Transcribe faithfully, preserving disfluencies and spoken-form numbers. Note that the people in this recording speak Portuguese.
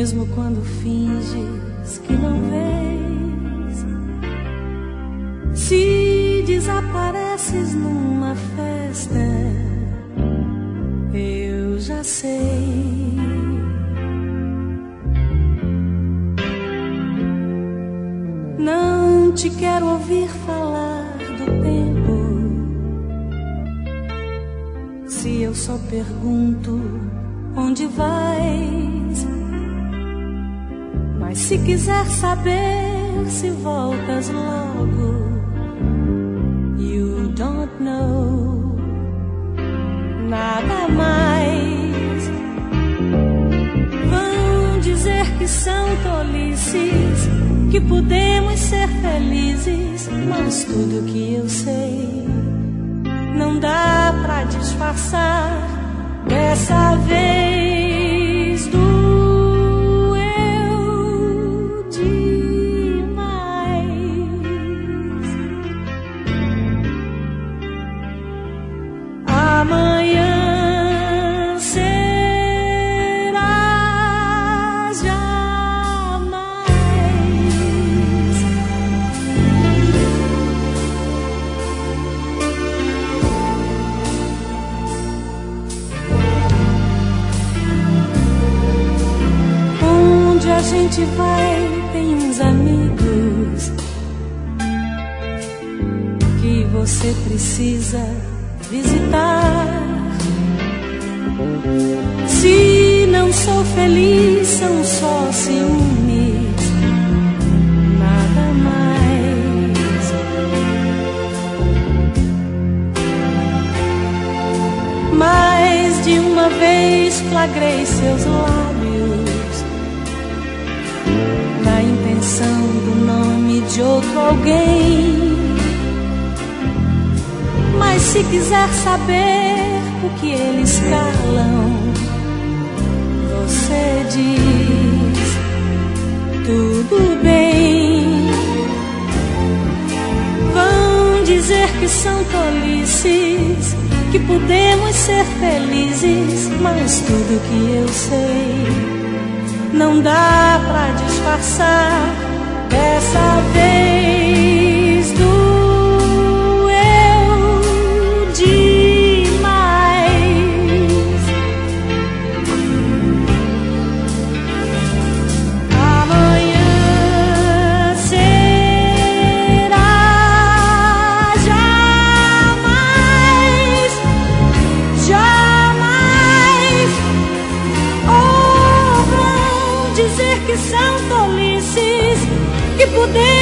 mesmo quando finges que não vês. Se desapareces numa festa, eu já sei. Não te quero ouvir falar do tempo, se eu só pergunto onde vais. Mas se quiser saber se voltas logo, you don't know nada mais. Vão dizer que são tolices, que podemos ser felizes, mas tudo que eu sei não dá pra disfarçar. Dessa vez doeu demais. Amanhã será jamais. Onde a gente vai tem uns amigos que você precisa visitar. Se não sou feliz, são só ciúmes, nada mais. Mais de uma vez flagrei seus lábios na intenção do nome de outro alguém. Mas se quiser saber o que eles calam, você diz tudo bem. Vão dizer que são tolices, que podemos ser felizes, mas tudo que eu sei não dá pra disfarçar. Dessa vez doeu demais. Amanhã será jamais, jamais. Oh, vão dizer que são tolices, que podemos